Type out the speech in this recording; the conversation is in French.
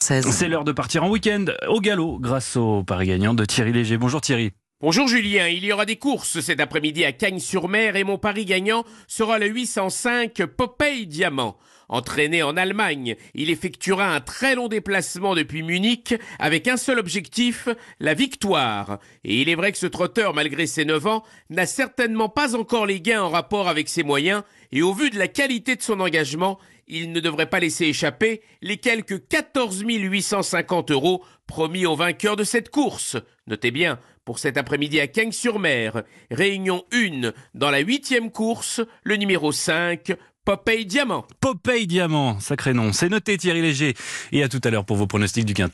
16. C'est l'heure de partir en week-end au galop grâce au pari gagnant de Thierry Léger. Bonjour Thierry. Bonjour Julien, il y aura des courses cet après-midi à Cagnes-sur-Mer et mon pari gagnant sera le 805 Popeye Diamant. Entraîné en Allemagne, il effectuera un très long déplacement depuis Munich avec un seul objectif, la victoire. Et il est vrai que ce trotteur, malgré ses 9 ans, n'a certainement pas encore les gains en rapport avec ses moyens et au vu de la qualité de son engagement, il ne devrait pas laisser échapper les quelques 14 850 € promis aux vainqueurs de cette course. Notez bien, pour cet après-midi à Cagnes-sur-Mer, réunion 1 dans la 8e course, le numéro 5, Popeye Diamant. Popeye Diamant, sacré nom. C'est noté Thierry Léger. Et à tout à l'heure pour vos pronostics du Quintet.